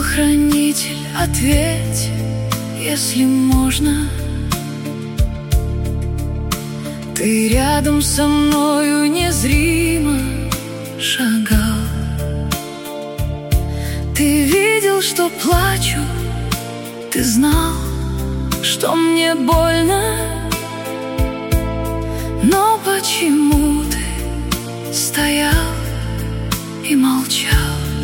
Ангел-хранитель, ответь, если можно. Ты рядом со мною незримо шагал. Ты видел, что плачу, ты знал, что мне больно. Но почему ты стоял и молчал?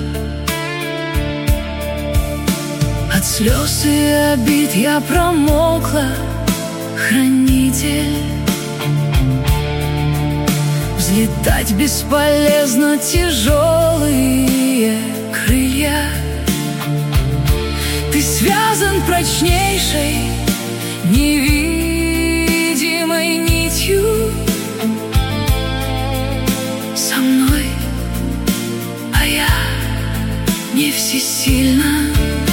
От слез и обид я промокла, хранитель. Взлетать бесполезно, тяжелые крылья. Ты связан прочнейшей, невидимой нитью со мной, а я не всесильна.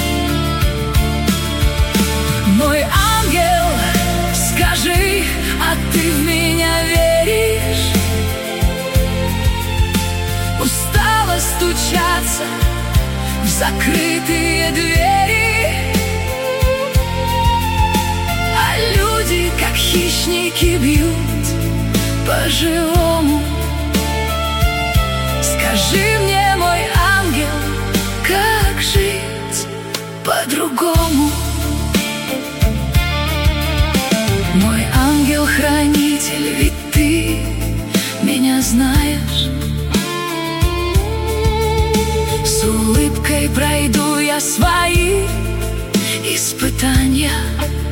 Мой ангел, скажи, а ты в меня веришь? Устала стучаться в закрытые двери, а люди, как хищники, бьют по-живому. Скажи мне, мой ангел, как жить по-другому? Мой ангел-хранитель, ведь ты меня знаешь. С улыбкой пройду я свои испытания,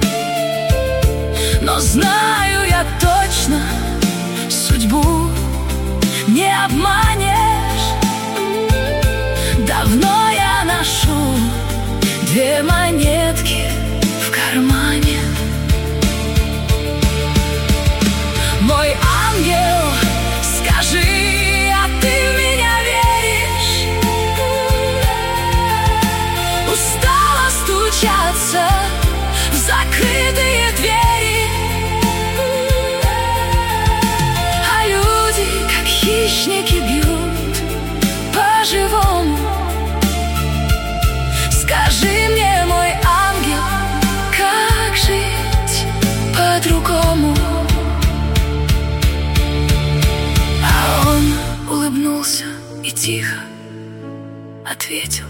но знаю я точно, судьбу не обманешь. Давно я ношу две монетки в кармане. Мой ангел, скажи, а ты в меня веришь? Устала стучаться в закрытые двери, а люди, как хищники, бьют по-живому. Скажи мне, мой ангел, как жить по-другому? Улыбнулся и тихо ответил: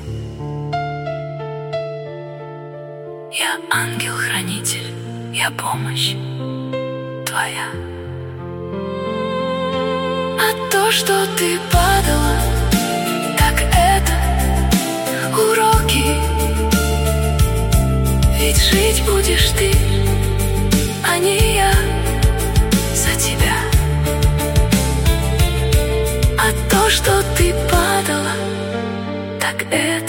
я ангел-хранитель, я помощь твоя. А то, что ты падала, так это уроки. Ведь жить будешь ты, а не я за тебя. А то, что ты падала, так это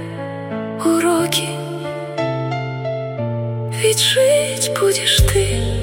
уроки. Ведь жить будешь ты,